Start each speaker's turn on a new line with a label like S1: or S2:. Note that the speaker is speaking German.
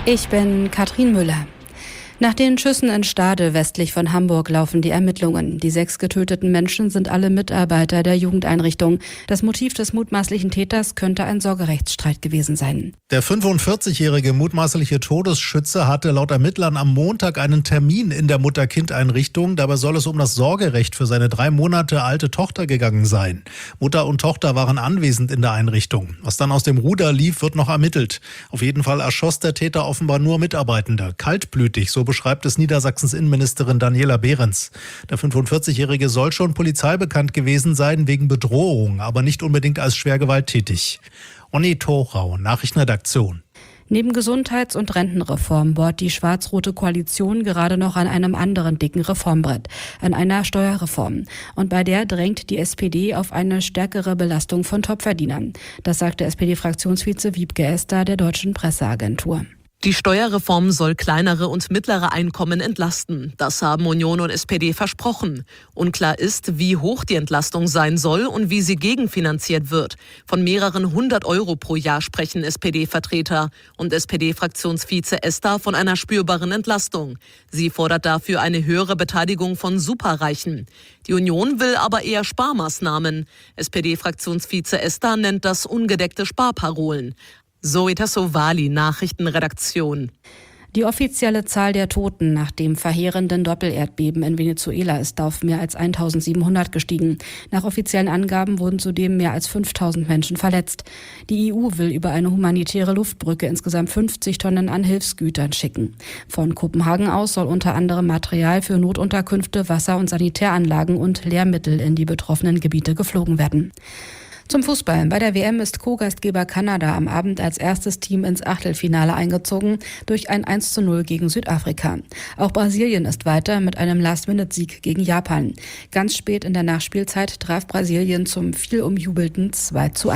S1: Ich bin Katrin Müller. Nach den Schüssen in Stade westlich von Hamburg laufen die Ermittlungen. Die 6 getöteten Menschen sind alle Mitarbeiter der Jugendeinrichtung. Das Motiv des mutmaßlichen Täters könnte ein Sorgerechtsstreit gewesen sein.
S2: Der 45-jährige mutmaßliche Todesschütze hatte laut Ermittlern am Montag einen Termin in der Mutter-Kind-Einrichtung. Dabei soll es um das Sorgerecht für seine 3 Monate alte Tochter gegangen sein. Mutter und Tochter waren anwesend in der Einrichtung. Was dann aus dem Ruder lief, wird noch ermittelt. Auf jeden Fall erschoss der Täter offenbar nur Mitarbeitende. Kaltblütig, so beschreibt es Niedersachsens Innenministerin Daniela Behrens. Der 45-jährige soll schon polizeibekannt gewesen sein wegen Bedrohung, aber nicht unbedingt als schwer gewalttätig. Onni Thorau, Nachrichtenredaktion.
S1: Neben Gesundheits- und Rentenreform bohrt die schwarz-rote Koalition gerade noch an einem anderen dicken Reformbrett, an einer Steuerreform. Und bei der drängt die SPD auf eine stärkere Belastung von Topverdienern. Das sagte SPD-Fraktionsvize Wiebke Esther der Deutschen Presseagentur.
S3: Die Steuerreform soll kleinere und mittlere Einkommen entlasten. Das haben Union und SPD versprochen. Unklar ist, wie hoch die Entlastung sein soll und wie sie gegenfinanziert wird. Von mehreren 100 € pro Jahr sprechen SPD-Vertreter und SPD-Fraktionsvize Esther von einer spürbaren Entlastung. Sie fordert dafür eine höhere Beteiligung von Superreichen. Die Union will aber eher Sparmaßnahmen. SPD-Fraktionsvize Esther nennt das ungedeckte Sparparolen. Zoe Tassovali, Nachrichtenredaktion.
S1: Die offizielle Zahl der Toten nach dem verheerenden Doppelerdbeben in Venezuela ist auf mehr als 1700 gestiegen. Nach offiziellen Angaben wurden zudem mehr als 5000 Menschen verletzt. Die EU will über eine humanitäre Luftbrücke insgesamt 50 Tonnen an Hilfsgütern schicken. Von Kopenhagen aus soll unter anderem Material für Notunterkünfte, Wasser- und Sanitäranlagen und Lehrmittel in die betroffenen Gebiete geflogen werden. Zum Fußball. Bei der WM ist Co-Gastgeber Kanada am Abend als erstes Team ins Achtelfinale eingezogen durch ein 1:0 gegen Südafrika. Auch Brasilien ist weiter mit einem Last-Minute-Sieg gegen Japan. Ganz spät in der Nachspielzeit traf Brasilien zum viel umjubelten 2:1.